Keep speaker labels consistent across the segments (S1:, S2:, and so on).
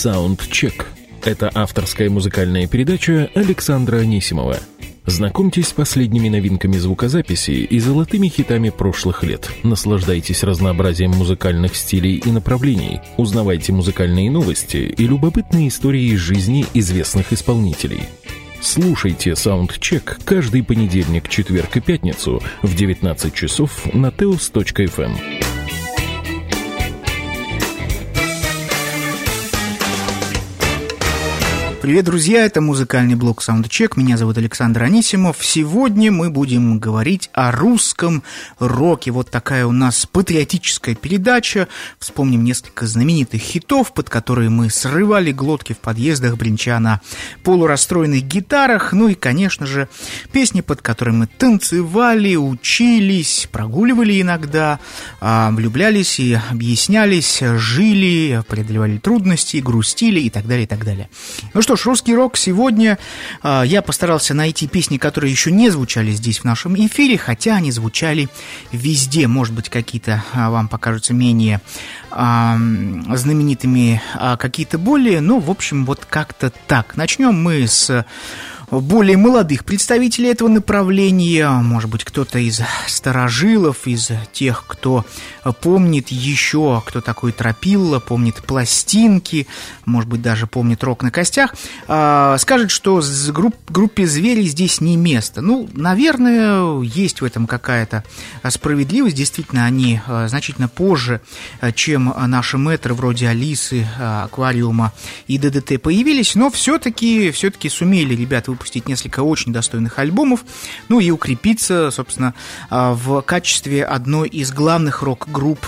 S1: Soundcheck – это авторская музыкальная передача Александра Анисимова. Знакомьтесь с последними новинками звукозаписи и золотыми хитами прошлых лет. Наслаждайтесь разнообразием музыкальных стилей и направлений. Узнавайте музыкальные новости и любопытные истории из жизни известных исполнителей. Слушайте Soundcheck каждый понедельник, четверг и пятницу в 19 часов на teos.fm.
S2: Привет, друзья, это музыкальный блог Soundcheck, меня зовут Александр Анисимов. Сегодня мы будем говорить о русском роке. Вот такая у нас патриотическая передача. Вспомним несколько знаменитых хитов, под которые мы срывали глотки в подъездах, бренча на полурастроенных гитарах. Ну и, конечно же, песни, под которые мы танцевали, учились, прогуливали иногда, влюблялись и объяснялись, жили, преодолевали трудности, грустили и так далее, и так далее. Ну что ж, русский рок сегодня. Я постарался найти песни, которые еще не звучали здесь в нашем эфире, хотя они звучали везде. Может быть, какие-то вам покажутся менее знаменитыми, а какие-то более. Ну, в общем, вот как-то так. Начнем мы с более молодых представителей этого направления. Может быть, кто-то из старожилов, из тех, кто помнит еще, кто такой Тропилла, помнит пластинки, может быть, даже помнит рок на костях, скажет, что группе «Звери» здесь не место. Ну, наверное, есть в этом какая-то справедливость. Действительно, они значительно позже, чем наши мэтры вроде Алисы, Аквариума и ДДТ появились, но все-таки сумели ребята выпустить несколько очень достойных альбомов, ну и укрепиться, собственно, в качестве одной из главных рок-групп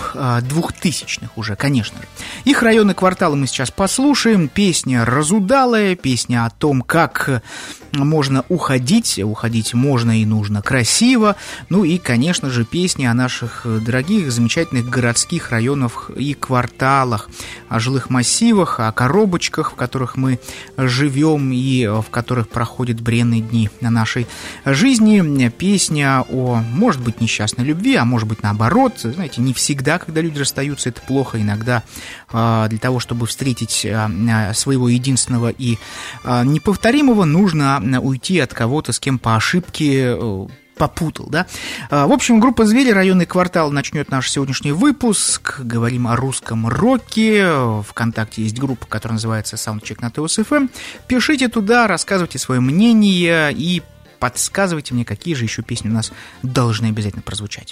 S2: 2000-х уже, конечно же. Их районы, кварталы мы сейчас послушаем. Песня разудалая, песня о том, как можно уходить можно и нужно красиво. Ну и, конечно же, песни о наших дорогих, замечательных городских районах и кварталах, о жилых массивах, о коробочках, в которых мы живем и в которых проходят бренные дни на нашей жизни. Песня о, может быть, несчастной любви, а может быть, наоборот. Знаете, не всегда, когда люди расстаются, это плохо. Иногда для того, чтобы встретить своего единственного и неповторимого, нужно уйти от кого-то, с кем по ошибке попутал, да? В общем, группа «Звери», районный квартал начнет наш сегодняшний выпуск. Говорим о русском роке. ВКонтакте есть группа, которая называется Soundcheck на teos.fm. Пишите туда, рассказывайте свое мнение и подсказывайте мне, какие же еще песни у нас должны обязательно прозвучать.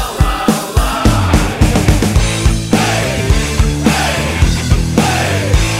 S3: Hey!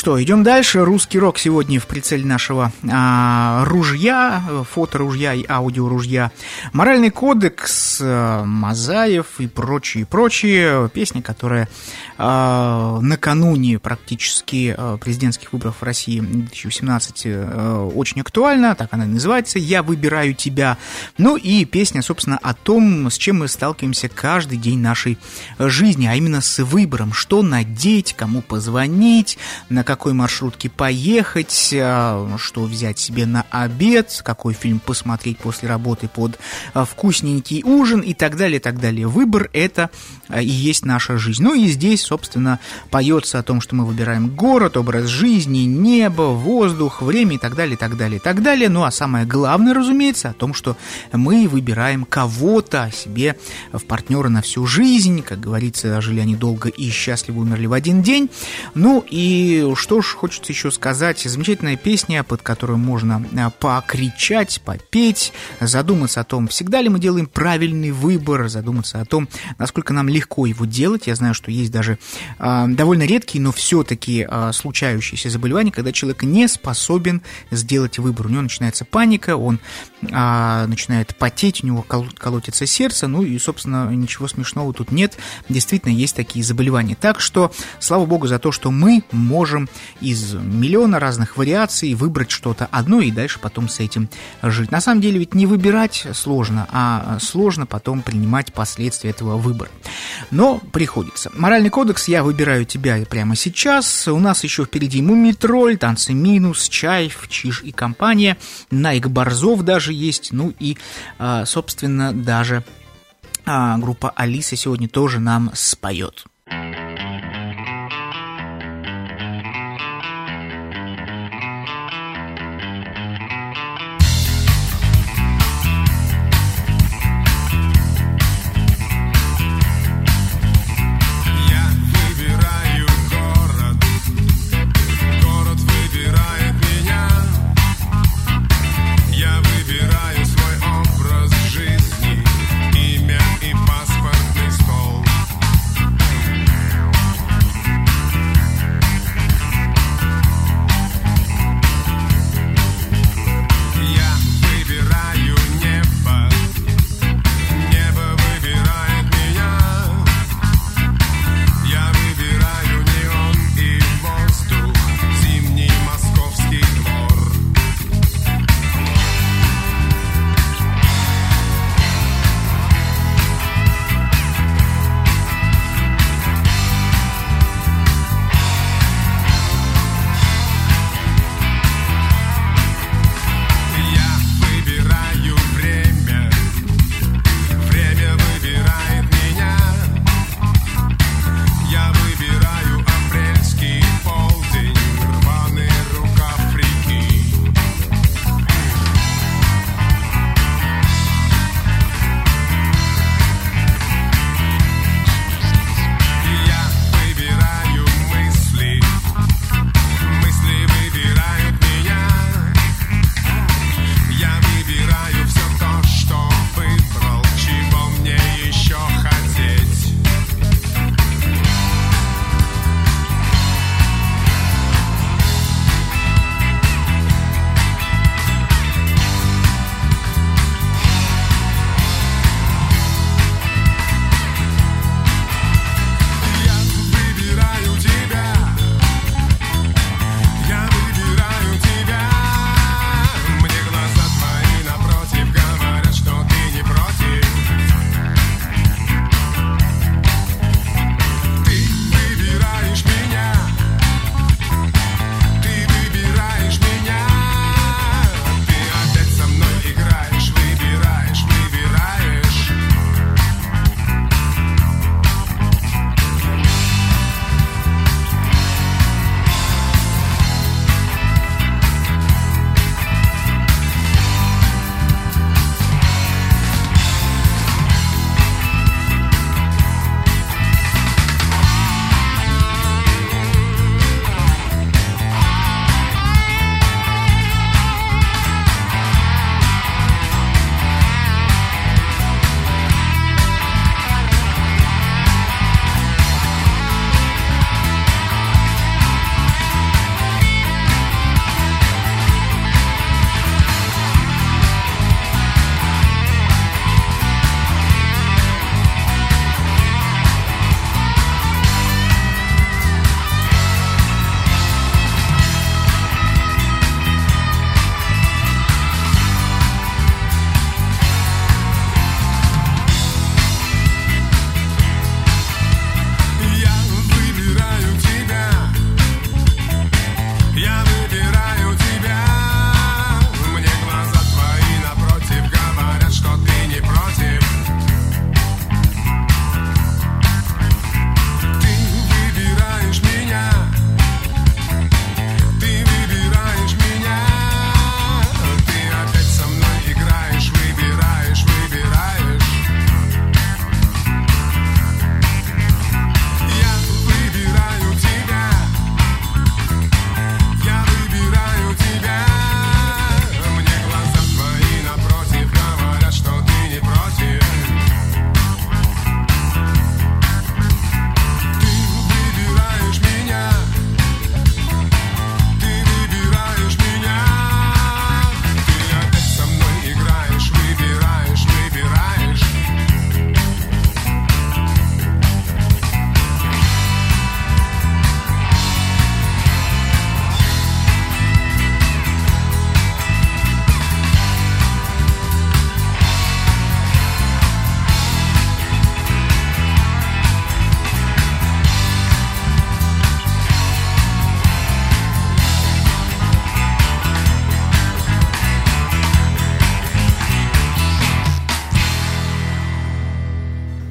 S2: что, идем дальше. Русский рок сегодня в прицеле нашего ружья, фоторужья и аудиоружья. «Моральный кодекс», Мазаев и прочие. Песня, которая накануне практически президентских выборов в России 2018 очень актуальна. Так она и называется «Я выбираю тебя». Ну и песня, собственно, о том, с чем мы сталкиваемся каждый день нашей жизни, а именно с выбором, что надеть, кому позвонить, на какой маршрутке поехать, что взять себе на обед, какой фильм посмотреть после работы под вкусненький ужин и так далее, и так далее. Выбор – это и есть наша жизнь. Ну и здесь, собственно, поется о том, что мы выбираем город, образ жизни, небо, воздух, время и так далее, и так далее, и так далее. Ну а самое главное, разумеется, о том, что мы выбираем кого-то себе в партнера на всю жизнь. Как говорится, жили они долго и счастливо умерли в один день. Ну и что ж хочется еще сказать. Замечательная песня, под которую можно покричать, попеть, задуматься о том, всегда ли мы делаем правильный выбор, задуматься о том, насколько нам легко его делать. Я знаю, что есть даже довольно редкие, но все-таки случающиеся заболевания, когда человек не способен сделать выбор. У него начинается паника, он начинает потеть, у него колотится сердце, ну и, собственно, ничего смешного тут нет. Действительно, есть такие заболевания. Так что, слава богу за то, что мы можем из миллиона разных вариаций выбрать что-то одно и дальше потом с этим жить. На самом деле ведь не выбирать сложно, а сложно потом принимать последствия этого выбора. Но приходится. «Моральный кодекс», «Я выбираю тебя» прямо сейчас. У нас еще впереди «Мумий-тролль», «Танцы минус», «Чайф», «Чиж и компания», «Найк Борзов» даже есть, ну и, собственно, даже группа «Алиса» сегодня тоже нам споет.
S3: Имя и паспортный стол.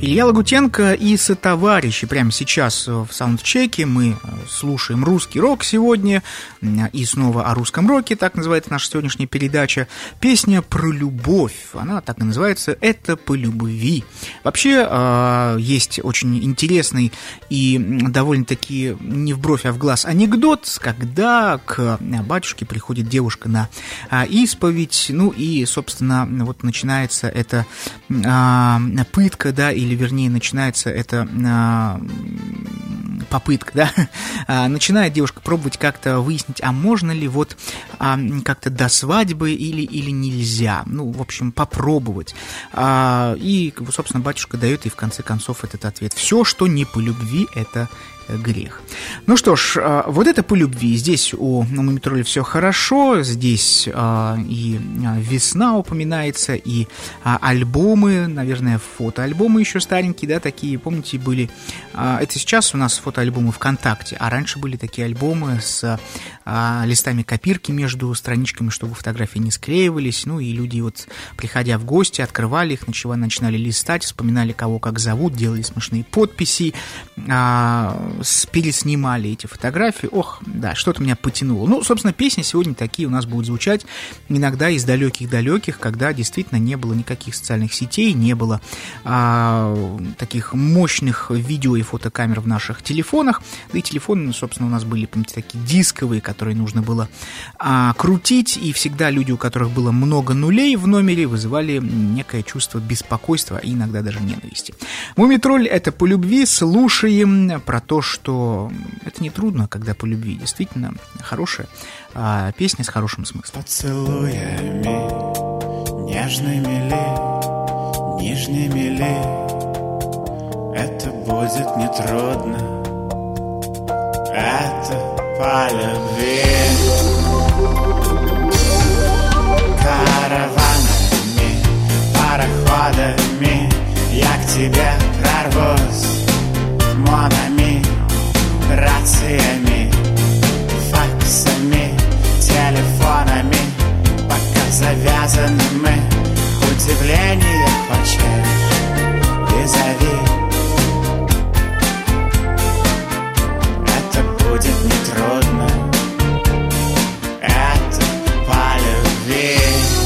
S2: Илья Лагутенко и сотоварищи. Прямо сейчас в саундчеке мы слушаем русский рок сегодня. И снова о русском роке, так называется наша сегодняшняя передача. Песня про любовь. Она так и называется «Это по любви». Вообще, есть очень интересный и довольно-таки не в бровь, а в глаз анекдот, когда к батюшке приходит девушка на исповедь. Ну и, собственно, вот начинается эта пытка, да, или вернее начинается эта попытка, да, начинает девушка пробовать как-то выяснить, а можно ли вот как-то до свадьбы или нельзя, ну, в общем, попробовать. И, собственно, батюшка дает ей в конце концов этот ответ: все, что не по любви, это грех. Ну что ж, вот это по любви. Здесь у Мумий-тролля все хорошо, здесь и весна упоминается, и альбомы, наверное, фотоальбомы еще старенькие, да, такие, помните, были. Это сейчас у нас фотоальбомы ВКонтакте, а раньше были такие альбомы с листами копирки между страничками, чтобы фотографии не склеивались, ну и люди вот, приходя в гости, открывали их, начинали листать, вспоминали, кого как зовут, делали смешные подписи, переснимали эти фотографии. Ох, да, что-то меня потянуло. Ну, собственно, песни сегодня такие у нас будут звучать иногда из далеких-далеких, когда действительно не было никаких социальных сетей, не было таких мощных видео и фотокамер в наших телефонах. Да и телефоны, собственно, у нас были, помните, такие дисковые, которые нужно было крутить, и всегда люди, у которых было много нулей в номере, вызывали некое чувство беспокойства и иногда даже ненависти. Мумий-тролль — это по любви. Слушаем про то, что это не трудно, когда по любви. Действительно хорошая песня с хорошим смыслом.
S3: Поцелуями нежными ли, нежными ли, это будет нетрудно, это по любви. Караванами, пароходами я к тебе прорвусь, монами, рациями, факсами, телефонами, пока завязаны мы. Удивление хочешь, визави. Это будет нетрудно, это по любви.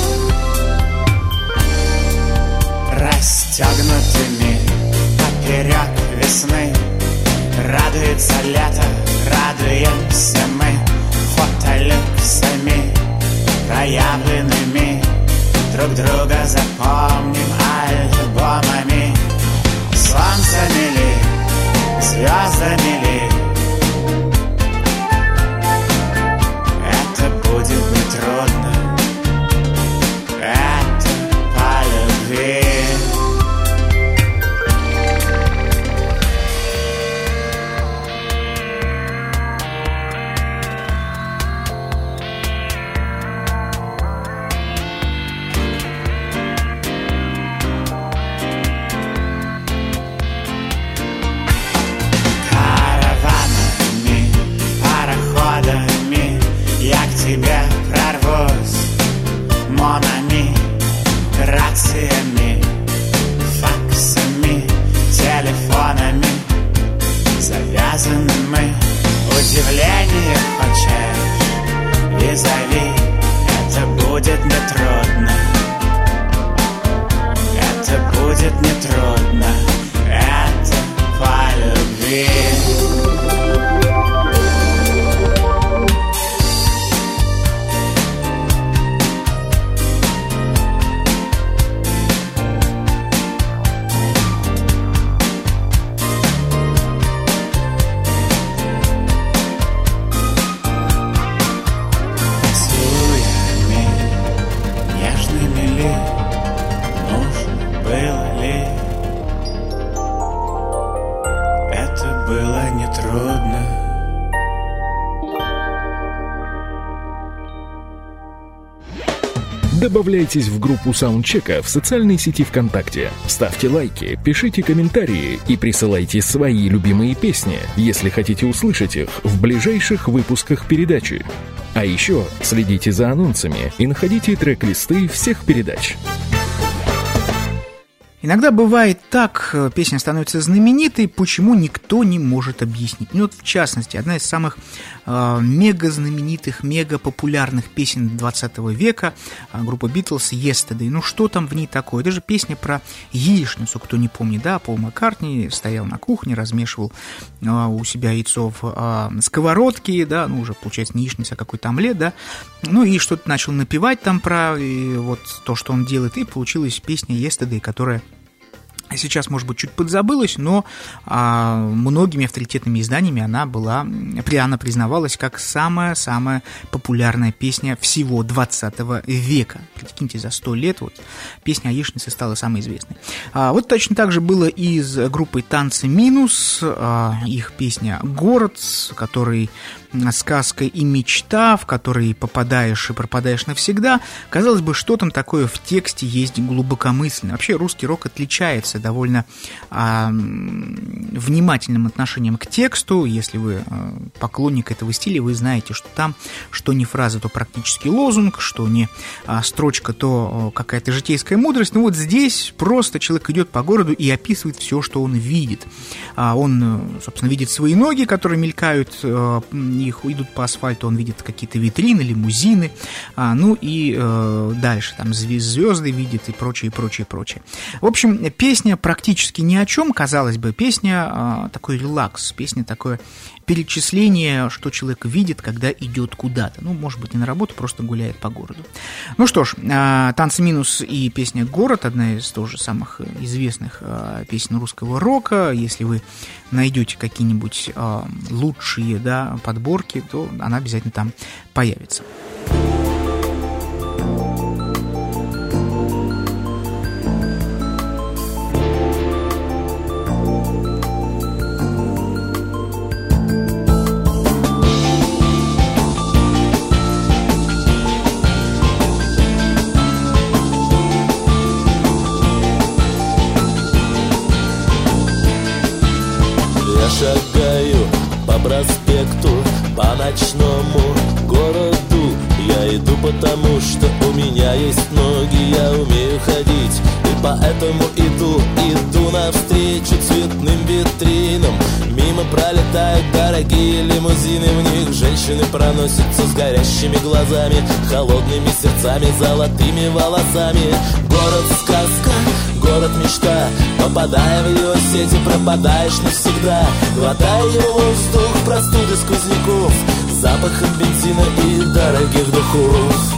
S3: Расстегнутыми поперек весны радуется лето, радуемся мы фотолюксами проявленными, друг друга запомним альбомами. Солнцами ли, звездами ли, это будет нетрудно, это по любви. Тебе прорвусь, монами, рациями, факсами, телефонами, завязаны мы. Удивление хочешь, визави. Это будет нетрудно, это будет нетрудно, это по любви.
S1: Добавляйтесь в группу саундчека в социальной сети ВКонтакте. Ставьте лайки, пишите комментарии и присылайте свои любимые песни, если хотите услышать их в ближайших выпусках передачи. А еще следите за анонсами и находите трек-листы всех передач.
S2: Иногда бывает так, песня становится знаменитой, почему никто не может объяснить. Ну, вот, в частности, одна из самых мега-знаменитых, мега-популярных песен 20 века, группа Beatles «Yesterday». Ну, что там в ней такое? Это же песня про яичницу, кто не помнит, да? Пол Маккартни стоял на кухне, размешивал у себя яйцо в сковородке, да, ну, уже, получается, не яичница, а какой-то омлет, да, ну, и что-то начал напевать там про вот то, что он делает, и получилась песня «Yesterday», которая сейчас, может быть, чуть подзабылась, но многими авторитетными изданиями она признавалась как самая-самая популярная песня всего 20 века. Прикиньте, за 100 лет вот песня о яичнице стала самой известной. Вот точно так же было и с группой «Танцы минус», их песня «Город», который сказка и мечта, в которой попадаешь и пропадаешь навсегда. Казалось бы, что там такое в тексте есть глубокомысленно. Вообще русский рок отличается довольно внимательным отношением к тексту. Если вы поклонник этого стиля, вы знаете, что там, что не фраза, то практически лозунг, что не строчка, то какая-то житейская мудрость. Но вот здесь просто человек идет по городу и описывает все, что он видит. Он, собственно, видит свои ноги, которые мелькают, их идут по асфальту, он видит какие-то витрины, лимузины, ну и дальше там звезды видит и прочее, прочее, прочее. В общем, песня практически ни о чем, казалось бы, песня такой релакс, песня такое перечисление, что человек видит, когда идет куда-то. Ну, может быть, не на работу, просто гуляет по городу. Ну что ж, «Танцы минус» и песня «Город» — одна из тоже самых известных песен русского рока. Если вы найдете какие-нибудь лучшие, да, подборки, то она обязательно там появится.
S4: Шагаю по проспекту, по ночному городу. Я иду потому, что у меня есть ноги, я умею ходить, и поэтому иду навстречу цветным витринам. Мимо пролетают дорогие лимузины, в них женщины проносятся с горящими глазами, холодными сердцами, золотыми волосами. Город-сказка, город-мечта, попадая в его сети, пропадаешь навсегда. Глотая его воздух, простуды сквозняков, запахом бензина и дорогих духов.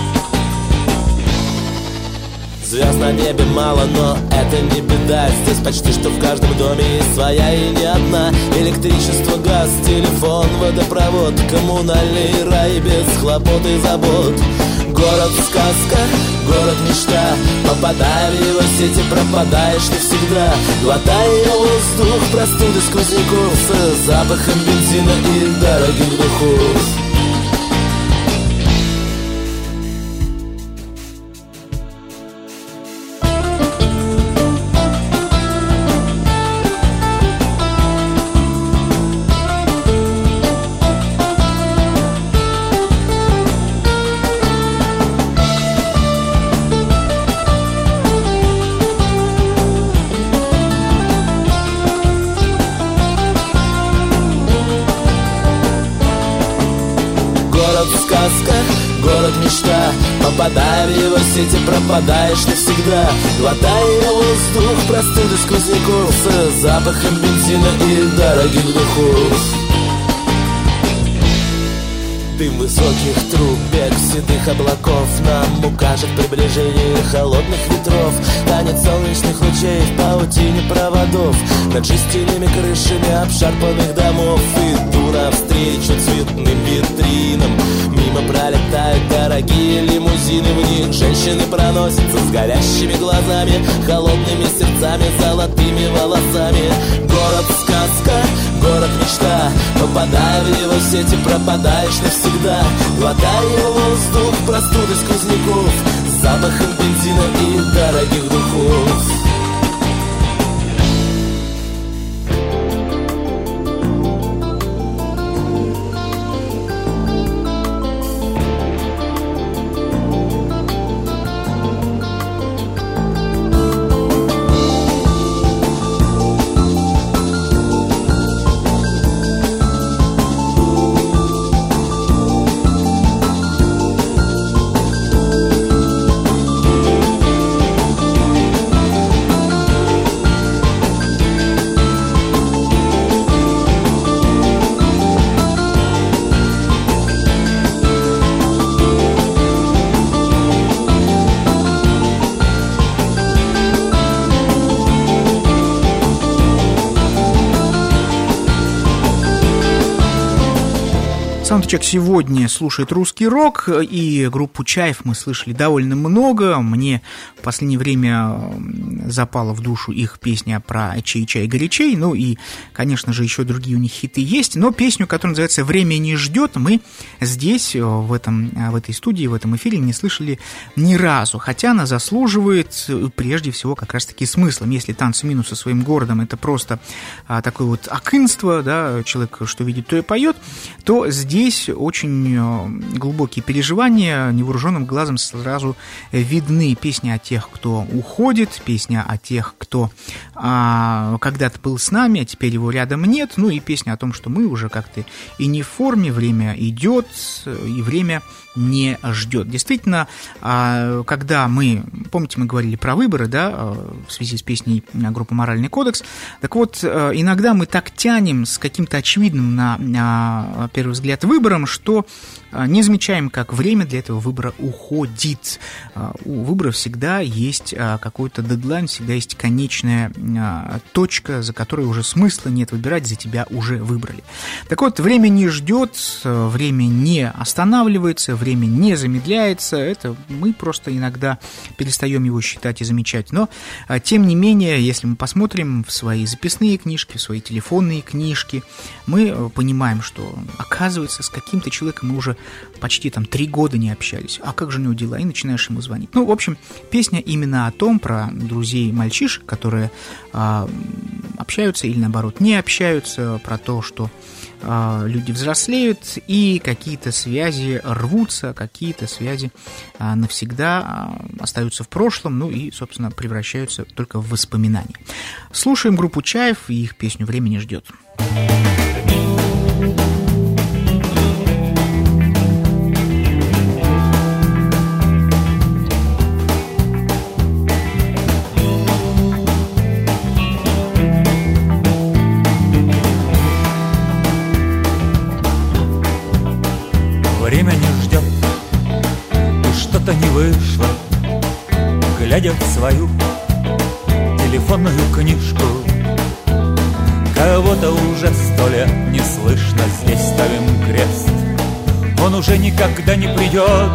S4: Звезд на небе мало, но это не беда. Здесь почти что в каждом доме есть своя и не одна. Электричество, газ, телефон, водопровод, коммунальный рай без хлопот и забот. Город-сказка, город-мечта, попадая в его сети, пропадаешь навсегда. Глотая воздух, простуды сквозняков, с запахом бензина и дорогих духов. Город-сказка, город-мечта, попадая в его сети, пропадаешь навсегда. Глотая воздух, простуды сквозняков, с запахом бензина и дорогих духов. Дым высоких труб, бег седых облаков нам укажет приближение холодных ветров. Танец солнечных лучей в паутине проводов, над жестяными крышами обшарпанных домов. Иду навстречу цветным витринам, мимо пролетают дорогие лимузины, в них женщины проносятся с горящими глазами, холодными сердцами, золотыми волосами. Город-сказка, город-мечта, попадая в его сети, пропадаешь навсегда. Глотая воздух, простуды сквозняков, с запахом бензина и дорогих духов.
S2: Саундчек сегодня слушает русский рок, и группу «Чайф» мы слышали довольно много. Мне в последнее время запала в душу их песня про чай-чай горячей, ну и, конечно же, еще другие у них хиты есть, но песню, которая называется «Время не ждет», мы здесь, в этой студии, в этом эфире не слышали ни разу, хотя она заслуживает прежде всего как раз-таки смыслом. Если «Танцы минус» со своим городом — это просто такое вот акынство, да, человек что видит, то и поет, то здесь очень глубокие переживания, невооруженным глазом сразу видны. Песня о тех, кто уходит, песня о тех, кто когда-то был с нами, а теперь его рядом нет, ну и песня о том, что мы уже как-то и не в форме, время идет, и время не ждет. Действительно, когда помните, мы говорили про выборы, да, в связи с песней группы «Моральный кодекс», так вот, иногда мы так тянем с каким-то очевидным на первый взгляд выбором, что не замечаем, как время для этого выбора уходит. У выбора всегда есть какой-то дедлайн, всегда есть конечная точка, за которой уже смысла нет выбирать, за тебя уже выбрали. Так вот, время не ждет, время не останавливается, время не замедляется, это мы просто иногда перестаем его считать и замечать, но тем не менее, если мы посмотрим в свои записные книжки, в свои телефонные книжки, мы понимаем, что оказывается, с каким-то человеком мы уже почти 3 года не общались, а как же у него дела, и начинаешь ему звонить. Ну, в общем, песня именно о том, про друзей-мальчишек, которые общаются или, наоборот, не общаются, про то, что люди взрослеют, и какие-то связи рвутся, какие-то связи навсегда остаются в прошлом, ну и, собственно, превращаются только в воспоминания. Слушаем группу «Чайф» и их песню «Время не ждет».
S5: Время не ждет, и что-то не вышло, глядя в свою телефонную книжку. Кого-то уже 100 лет не слышно, здесь ставим крест. Он уже никогда не придет.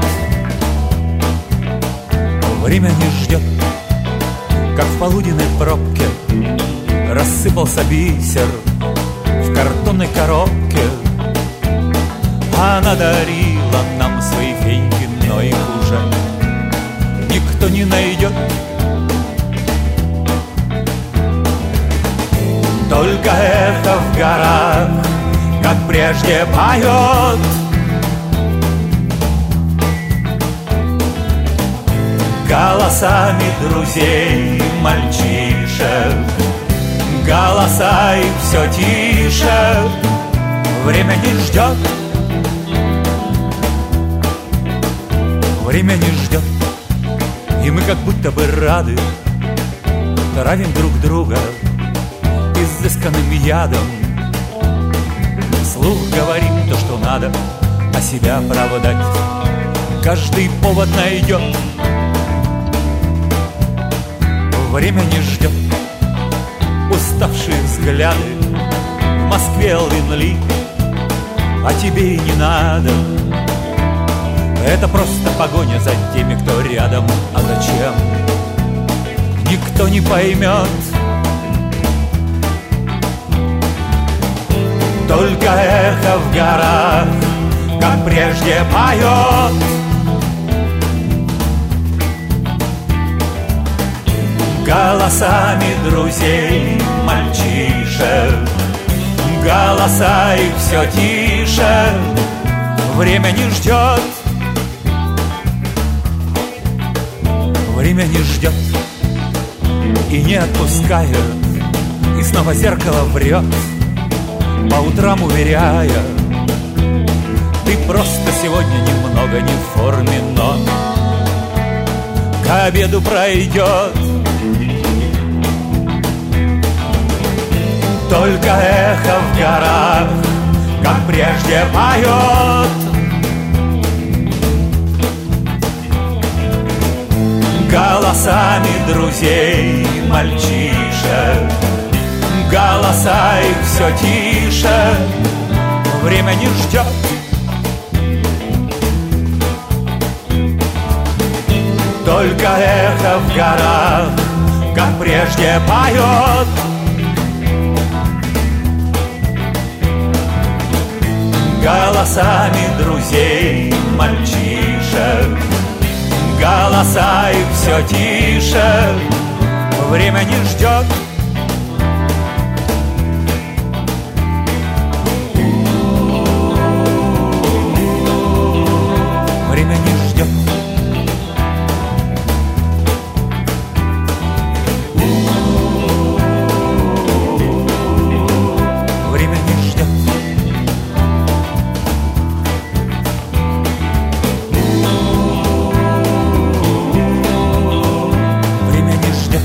S5: Время не ждет, как в полуденной пробке рассыпался бисер в картонной коробке. Она дарила нам свои феньки, но их уже никто не найдет. Только эхо в горах, как прежде, поет. Голосами друзей, мальчишек, голоса их все тише. Время не ждет. Время не ждет, и мы как будто бы рады, травим друг друга изысканным ядом. Вслух говорим то, что надо, а себя оправдать каждый повод найдет. Время не ждет, уставшие взгляды в Москве лвинли, а тебе и не надо. Это просто погоня за теми, кто рядом. А зачем? Никто не поймет. Только эхо в горах, как прежде, поет. Голосами друзей, мальчишек, голоса их все тише. Время не ждет. Время не ждет и не отпускает, и снова зеркало врет, по утрам уверяя: ты просто сегодня немного не в форме, но к обеду пройдет. Только эхо в горах, как прежде, поет. Голосами друзей, мальчишек, голоса их все тише. Время не ждет, только эхо в горах, как прежде поет. Голосами друзей, мальчишек, голоса их все тише, время не ждет. Время не ждет. Время не ждет. Время не ждет.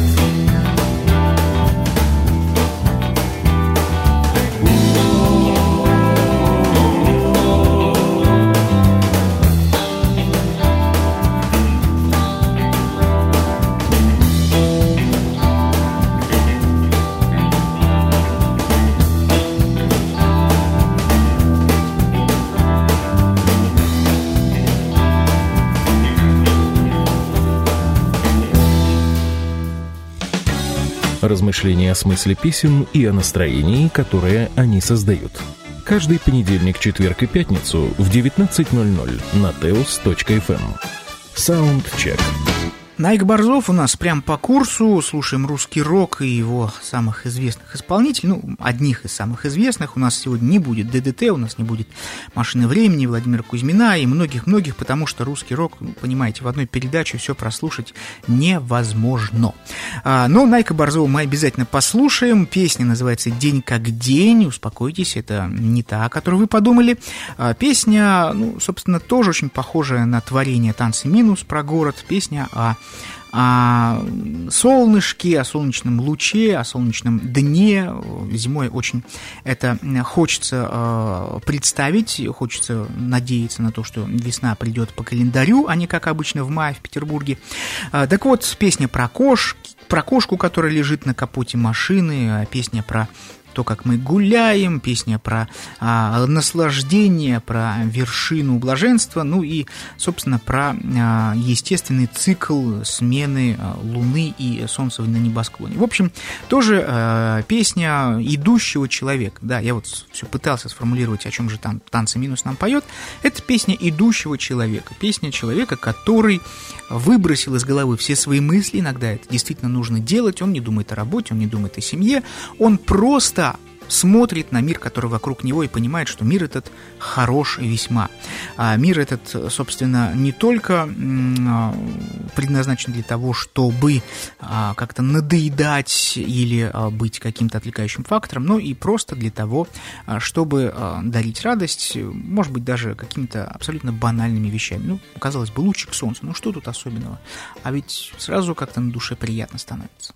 S1: Размышления о смысле песен и о настроении, которое они создают. Каждый понедельник, четверг и пятницу в 19:00 на teos.fm. Саундчек.
S2: Найк Борзов у нас прям по курсу, слушаем русский рок и его самых известных исполнителей, ну, одних из самых известных. У нас сегодня не будет ДДТ, у нас не будет «Машины времени», Владимира Кузьмина и многих-многих, потому что русский рок, понимаете, в одной передаче все прослушать невозможно. Но Найка Борзова мы обязательно послушаем. Песня называется «День как день». Успокойтесь, это не та, о которой вы подумали. Песня, ну, собственно, тоже очень похожая на творение «Танцы минус» про город. Песня о солнышке, о солнечном луче, о солнечном дне. Зимой очень это хочется представить, хочется надеяться на то, что весна придет по календарю, а не как обычно в мае в Петербурге. Так вот, песня про кошку, которая лежит на капоте машины, песня про то, как мы гуляем, песня про наслаждение, про вершину блаженства, ну и, собственно, про естественный цикл смены Луны и Солнца на небосклоне. В общем, тоже песня идущего человека. Да, я вот все пытался сформулировать, о чем же там «Танцы минус» нам поет. Это песня идущего человека. Песня человека, который выбросил из головы все свои мысли. Иногда это действительно нужно делать. Он не думает о работе, он не думает о семье. Он просто смотрит на мир, который вокруг него, и понимает, что мир этот хорош и весьма. Мир этот, собственно, не только предназначен для того, чтобы как-то надоедать или быть каким-то отвлекающим фактором, но и просто для того, чтобы дарить радость, может быть, даже какими-то абсолютно банальными вещами. Ну, казалось бы, лучик солнца, ну что тут особенного? А ведь сразу как-то на душе приятно становится.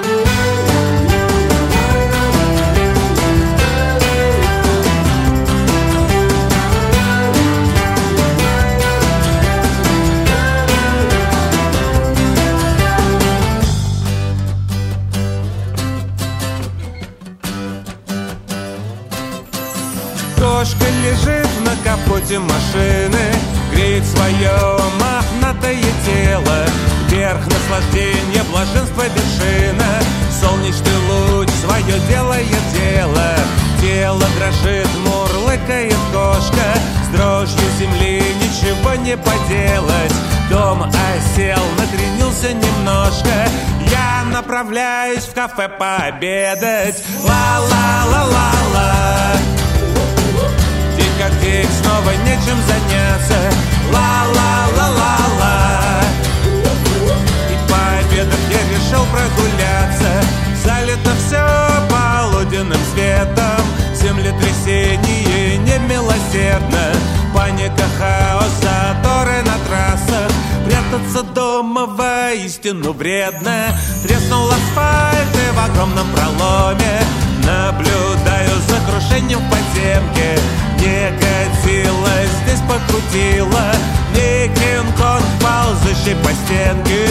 S6: Кошка лежит на капоте машины, греет свое мохнатое тело. Вверх наслаждение, блаженство, вершина. Солнечный луч свое делает дело. Тело дрожит, мурлыкает кошка. С дрожью земли ничего не поделать. Дом осел, накренился немножко. Я направляюсь в кафе пообедать. Ла-ла-ла-ла-ла. Как день, снова нечем заняться. Ла-ла-ла-ла-ла. И пообедав я решил прогуляться. Залито все полуденным светом. Землетрясение немилосердно. Паника, хаос, заторы на трассах. Прятаться дома воистину вредно. Треснул асфальт и в огромном проломе наблюдаю за крушением в подземке. Не катило, здесь покрутило. Не Кинг-Конг, ползущий по стенке.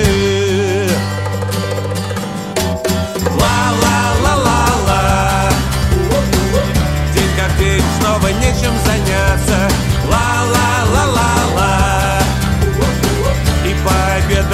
S6: Ла-ла-ла-ла-ла. День как день, снова нечем заняться. Ла-ла-ла-ла-ла. И пообедав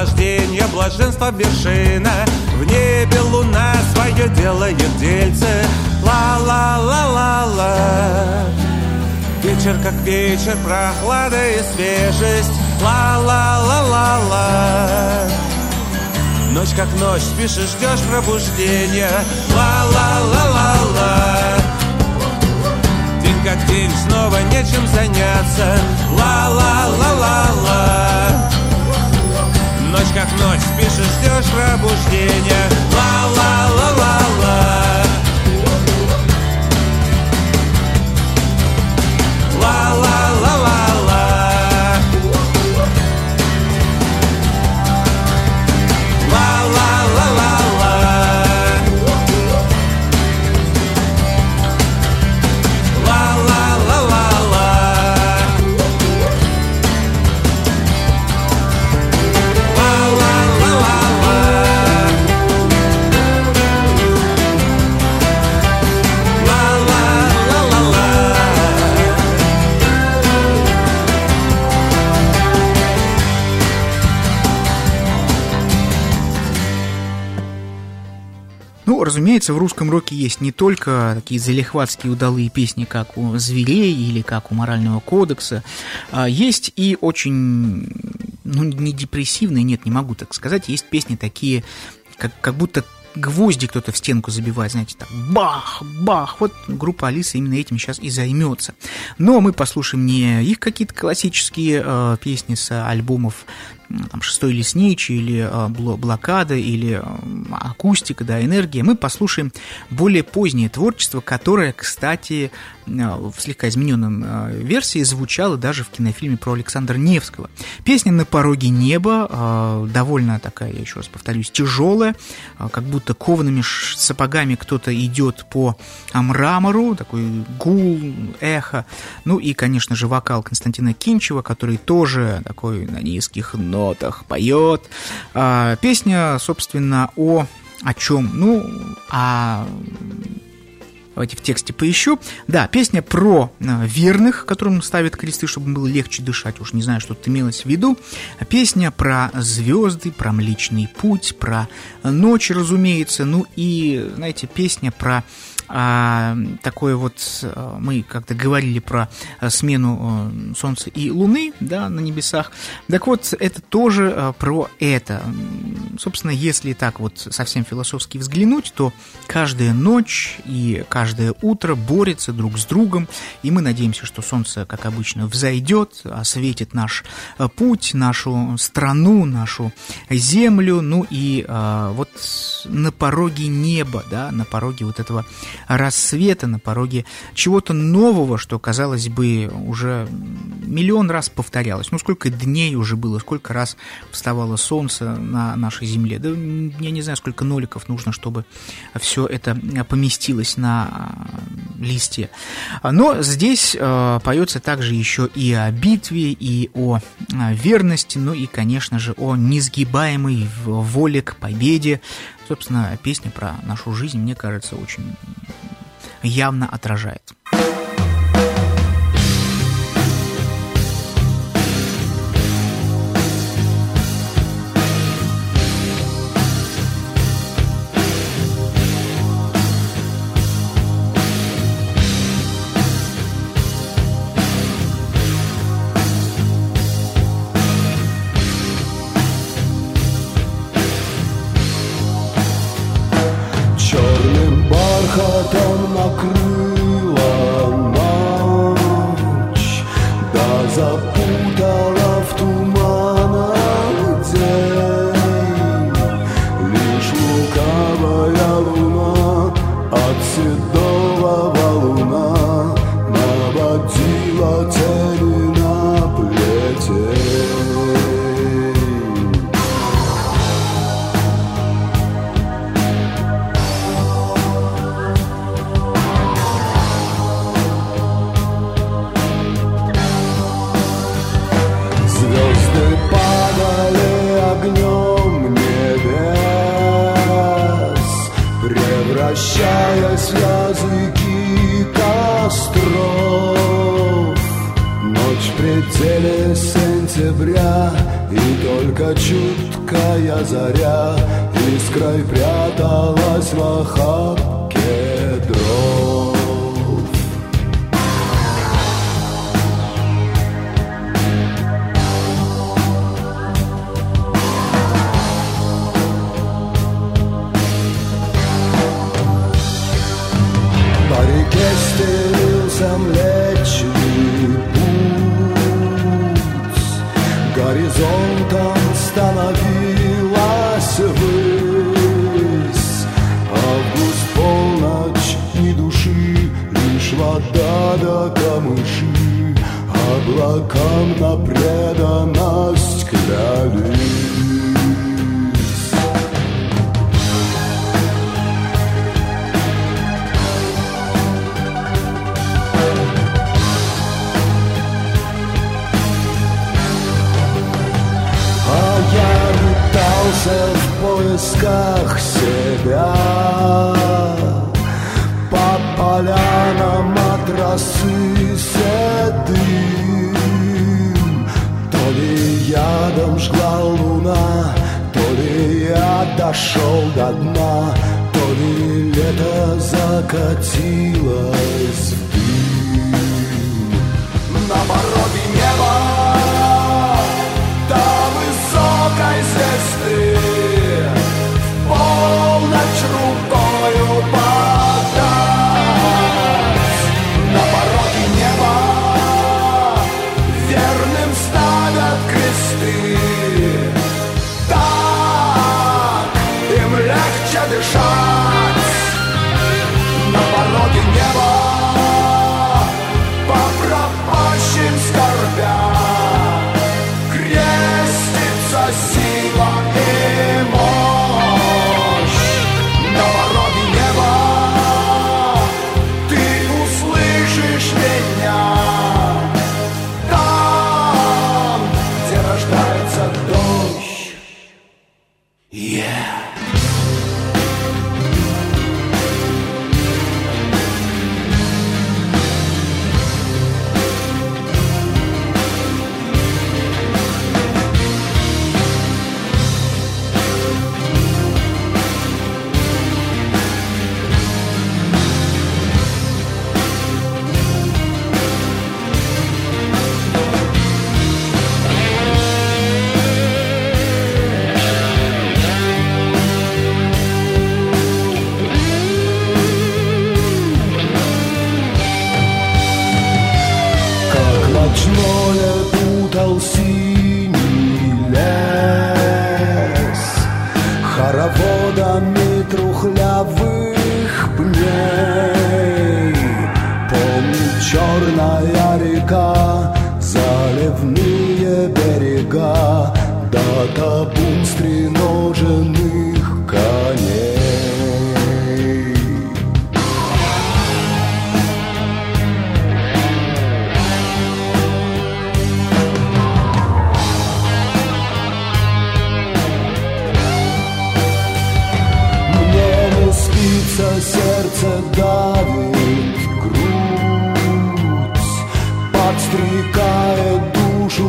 S6: наслаждение, блаженство вершина. В небе луна свое делает дельце. Ла-ла-ла-ла-ла. Вечер как вечер, прохлада и свежесть. Ла-ла-ла-ла-ла. Ночь как ночь, спишь и ждешь пробуждения. Ла-ла-ла-ла-ла. День как день, снова нечем заняться. Ла-ла-ла-ла-ла. Ночь как ночь, спишь и ждешь пробуждения. Ла-ла-ла-ла-ла. Ла-ла-ла-ла-ла.
S2: Разумеется, в русском роке есть не только такие залихватские удалые песни, как у «Зверей» или как у «Морального кодекса», есть и очень, не депрессивные, нет, не могу так сказать, есть песни такие, как будто гвозди кто-то в стенку забивает, знаете, так бах, бах, вот группа «Алиса» именно этим сейчас и займется. Но мы послушаем не их какие-то классические песни с альбомов там, «Шестой лесничий» или «Блокада», или «Акустика», да, «Энергия». Мы послушаем более позднее творчество, которое, кстати, в слегка измененном версии звучало даже в кинофильме про Александра Невского. Песня «На пороге неба», довольно такая, я еще раз повторюсь, тяжелая, как будто коваными сапогами кто-то идет по мрамору, такой гул, эхо. Ну и, конечно же, вокал Константина Кинчева, который тоже такой на низких нотах поет. Песня, собственно, о чем? Давайте в тексте поищу. Да, песня про верных, которым ставят кресты, чтобы было легче дышать. Уж не знаю, что тут имелось в виду. Песня про звезды, про Млечный Путь, про ночь, разумеется. Ну и, знаете, песня про такое вот, мы как-то говорили про смену Солнца и Луны, да, на небесах. Так вот, это тоже про это. Собственно, если так вот совсем философски взглянуть, то каждая ночь и каждое утро борются друг с другом, и мы надеемся, что Солнце, как обычно, взойдет, осветит наш путь, нашу страну, нашу землю, ну и вот на пороге неба, да, на пороге вот этого рассвета, на пороге чего-то нового, что, казалось бы, уже миллион раз повторялось. Ну, сколько дней уже было, сколько раз вставало солнце на нашей земле. Да, я не знаю, сколько ноликов нужно, чтобы все это поместилось на листе. Но здесь поется также еще и о битве, и о верности, ну и, конечно же, о несгибаемой воле к победе. Собственно, песня про нашу жизнь, мне кажется, очень явно отражает.
S7: Бархатом накрыла ночь, да запутала в туманах день. Лишь лукавая луна от седого валуна наводила тени на плетень. Превращаясь в языки костров, ночь в пределе сентября сентября, и только чуткая заря искрой пряталась в охапке дров. По реке стелился Млечный Путь, горизонтом становилась высь. Август, полночь, ни души, лишь вода да камыши облакам на преданность клялись. В поисках себя по полянам от росы седым. То ли ядом жгла луна, то ли я дошел до дна, то ли лето закатилось в дым. На пороге неба до высокой звезды полночь рукою подать. На пороге неба верным ставят кресты. Так им легче дышать. На пороге неба по пропащим скорбя крестится сила и мощь. На пороге неба ты услышишь меня там, где рождается дождь. Ночное путал синий лес хороводами трухлявых пней. Помнит черная река, заливные берега, да табун стреноженных коней. Сердце давит грудь, подстрекает душу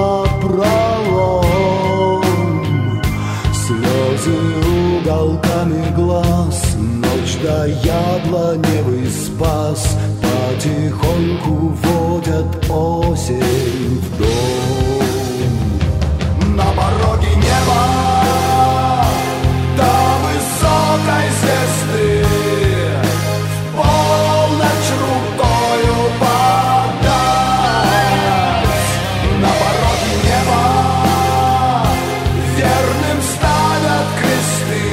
S7: напролом. Слезы уголками глаз, ночь да яблоневый спас потихоньку водят осень в дом. На пороге неба до высокой звезды полночь рукою подать. На пороге неба верным ставят кресты.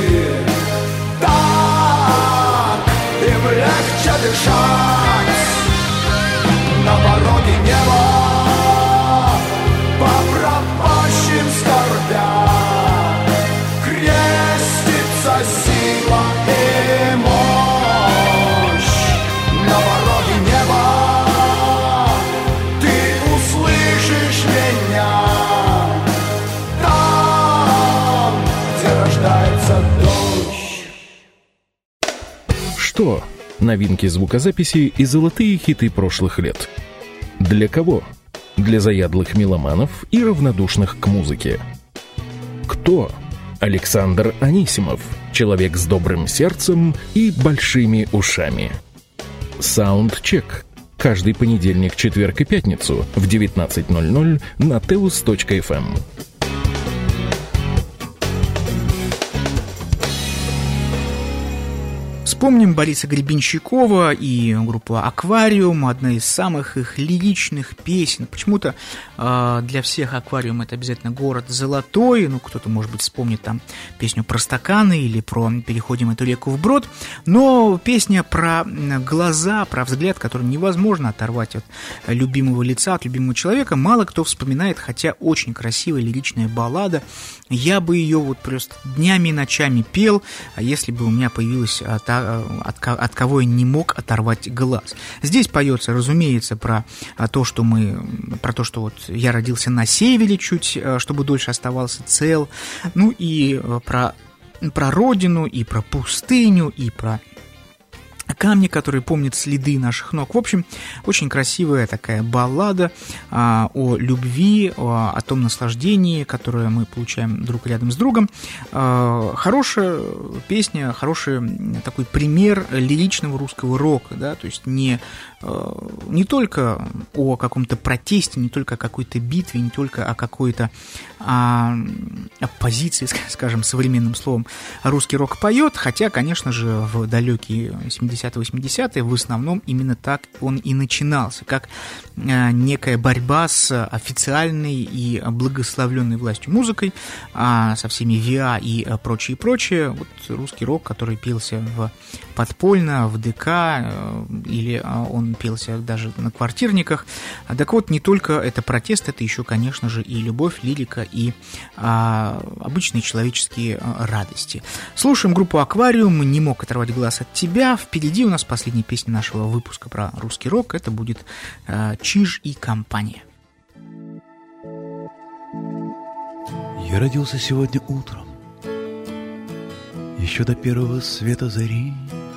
S7: Так им легче дышать. На пороге неба по пропащим скорбя крестится сила и мощь. На пороге неба ты услышишь меня там, где рождается дождь.
S1: Что? Новинки звукозаписи и золотые хиты прошлых лет. Для кого? для заядлых меломанов и равнодушных к музыке. Кто? Александр Анисимов, человек с добрым сердцем и большими ушами. Саундчек. Каждый понедельник, четверг и пятницу в 19:00 на teus.fm.
S2: Вспомним Бориса Гребенщикова и группу «Аквариум», одна из самых их лиричных песен. Почему-то для всех «Аквариум» — это обязательно город золотой, ну, кто-то, может быть, вспомнит там песню про стаканы или про «Переходим эту реку вброд», но песня про глаза, про взгляд, который невозможно оторвать от любимого лица, от любимого человека, мало кто вспоминает, хотя очень красивая лиричная баллада. Я бы ее вот просто днями и ночами пел, если бы у меня появилась от кого я не мог оторвать глаз. Здесь поется, разумеется, про то, что вот я родился на севере чуть, чтобы дольше оставался цел, ну и про родину, и про пустыню, и про камни, которые помнят следы наших ног. В общем, очень красивая такая баллада о любви, о том наслаждении, которое мы получаем друг рядом с другом. Хорошая песня, хороший такой пример лиричного русского рока, да, то есть не только о каком-то протесте, не только о какой-то битве, не только о какой-то оппозиции, скажем, современным словом, русский рок поет, хотя, конечно же, в далекие 70-80-е в основном именно так он и начинался, как некая борьба с официальной и благословленной властью музыкой, со всеми ВИА и прочее. Вот русский рок, который пелся подпольно, в ДК, или он пелся даже на квартирниках. Так вот, не только это протест, это еще, конечно же, и любовь, лирика, и обычные человеческие радости. Слушаем группу «Аквариум», «Не мог оторвать глаз от тебя». Впереди у нас последняя песня нашего выпуска про русский рок. Это будет «Чиж и компания».
S8: Я родился сегодня утром, еще до первого света зари.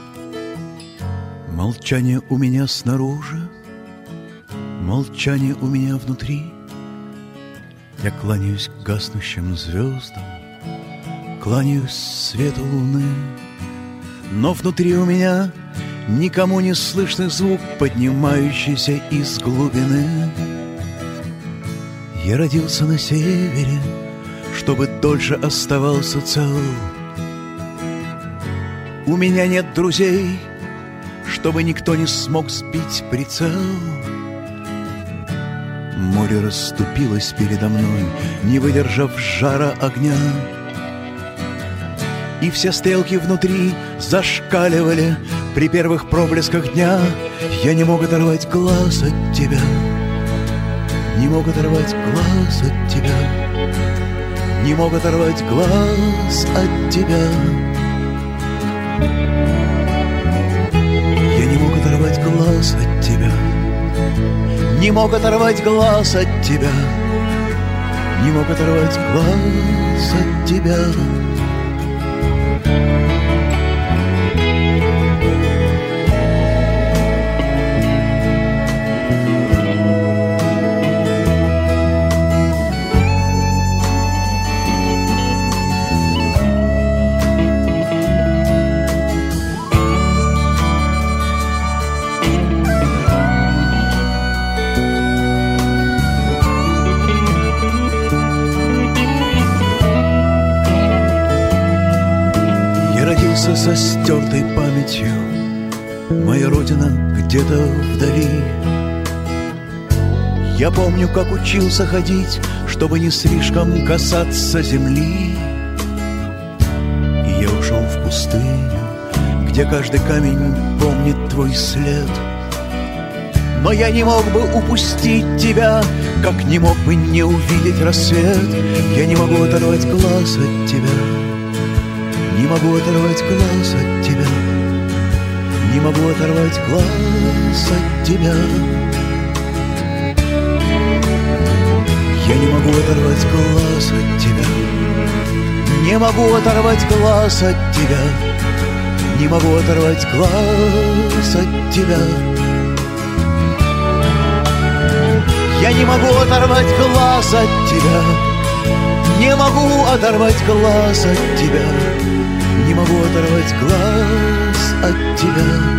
S8: Молчание у меня снаружи, молчание у меня внутри. Я кланяюсь к гаснущим звездам, кланяюсь свету луны, но внутри у меня никому не слышный звук, поднимающийся из глубины. Я родился на севере, чтобы дольше оставался цел. У меня нет друзей, чтобы никто не смог сбить прицел. Море расступилось передо мной, не выдержав жара огня, и все стрелки внутри зашкаливали при первых проблесках дня. Я не мог оторвать глаз от тебя, не мог оторвать глаз от тебя, не мог оторвать глаз от тебя. Я не мог оторвать глаз от тебя, не мог оторвать глаз от тебя, не мог оторвать глаз от тебя. Со стертой памятью, моя родина где-то вдали. Я помню, как учился ходить, чтобы не слишком касаться земли. И я ушел в пустыню, где каждый камень помнит твой след. Но я не мог бы упустить тебя, как не мог бы не увидеть рассвет. Я не могу оторвать глаз от тебя, не могу оторвать глаз от тебя, не могу оторвать глаз от тебя. Я не могу оторвать глаз от тебя, не могу оторвать глаз от тебя, не могу оторвать глаз от тебя. Я не могу оторвать глаз от тебя, не могу оторвать глаз от тебя, не могу оторвать глаз от тебя.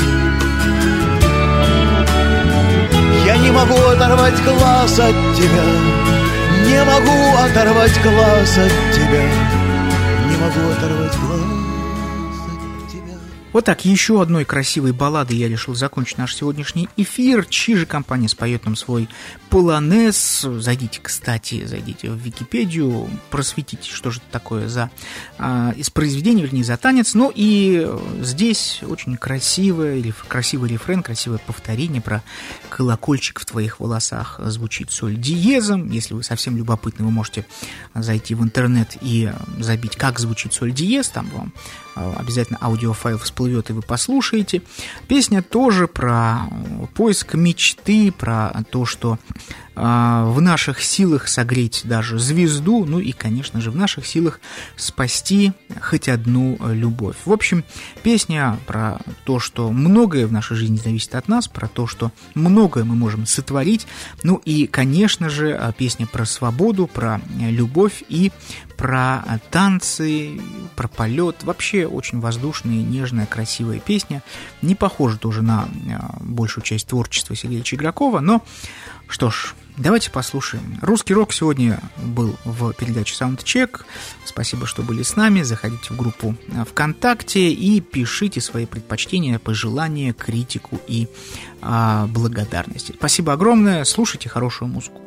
S8: Я не могу оторвать глаз от тебя, не могу оторвать глаз от тебя, не могу оторвать глаз от тебя.
S2: Вот так, еще одной красивой балладой я решил закончить наш сегодняшний эфир. Чижи компания споет нам свой полонез. Зайдите, кстати, в Википедию, просветите, что же это такое за из произведения, вернее, за танец. Ну и здесь очень красивый рефрен, красивое повторение про колокольчик в твоих волосах. Звучит соль диезом. Если вы совсем любопытны, вы можете зайти в интернет и забить, как звучит соль диез. Там вам обязательно аудиофайл всплывет, и вы послушаете. Песня тоже про поиск мечты, про то, что в наших силах согреть даже звезду, ну и, конечно же, в наших силах спасти хоть одну любовь. В общем, песня про то, что многое в нашей жизни зависит от нас, про то, что многое мы можем сотворить, ну и, конечно же, песня про свободу, про любовь и про танцы, про полет. Вообще очень воздушная, нежная, красивая песня. Не похожа тоже на большую часть творчества Сергея Игрокова, но что ж, давайте послушаем. Русский рок сегодня был в передаче Soundcheck. Спасибо, что были с нами. Заходите в группу ВКонтакте и пишите свои предпочтения, пожелания, критику и благодарности. Спасибо огромное. Слушайте хорошую музыку.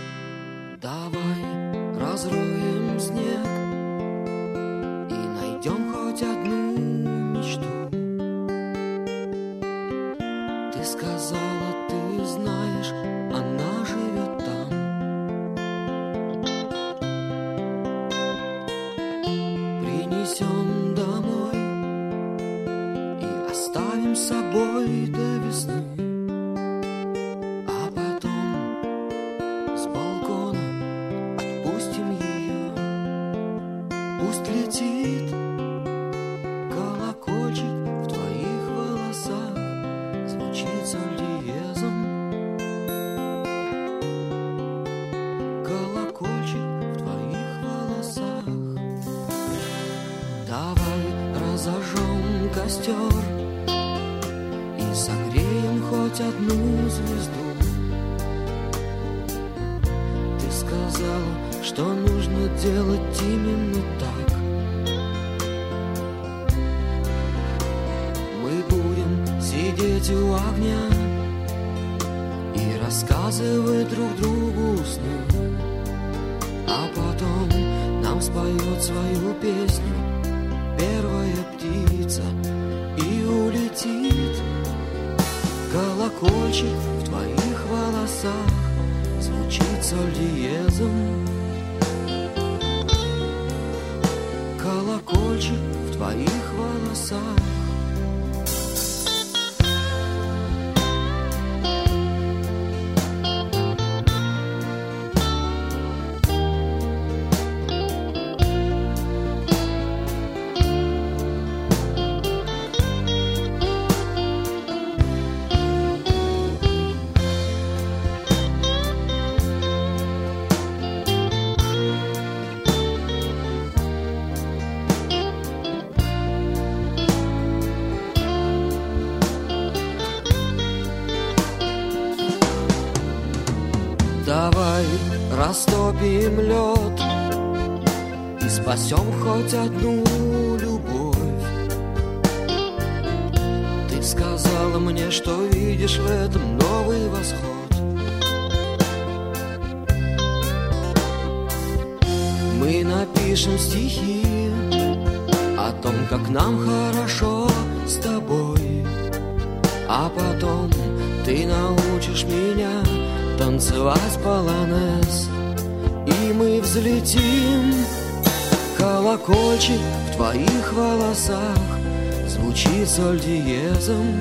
S9: Давай разроем снег и найдем хоть одну мечту. Ты сказала, ты знаешь, она живет там. Принесем домой и оставим с собой до весны. А потом с балкона отпустим ее. Пусть летит колокольчик в твоих волосах, звучит соль диезом. Колокольчик в твоих волосах. Давай разожжем костер и согреем хоть одну звезду. Ты сказала, что нужно делать именно так. Мы будем сидеть у огня и рассказывать друг другу сны. А потом нам споет свою песню первая птица и улетит. Колокольчик в твоих волосах звучит соль диезом. Колокольчик в твоих волосах. Давай растопим лед и спасем хоть одну любовь. Ты сказала мне, что видишь в этом новый восход. Мы напишем стихи о том, как нам хорошо с тобой. А потом ты научишь меня танцевать полонез, и мы взлетим. Колокольчик в твоих волосах звучит соль диезом.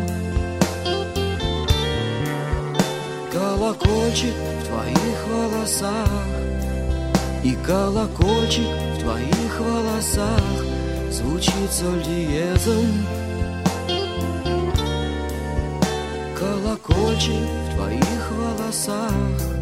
S9: Колокольчик в твоих волосах, и колокольчик в твоих волосах звучит соль диезом. Колокольчик в твоих волосах.